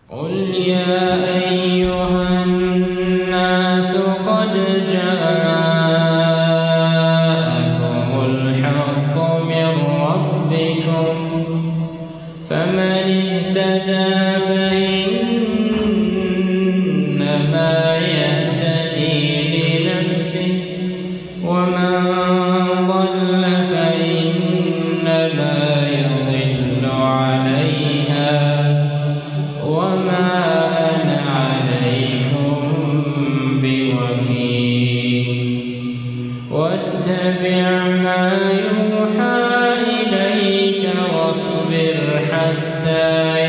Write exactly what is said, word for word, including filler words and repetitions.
قل يا أيها الناس قد جاءكم الحق من ربكم فمن اهتدى فإنما يهتدي لنفسه ومن ضل فإنما يضل عليها وما أنا عليكم بوكيل واتبع ما يوحى إليك واصبر حتى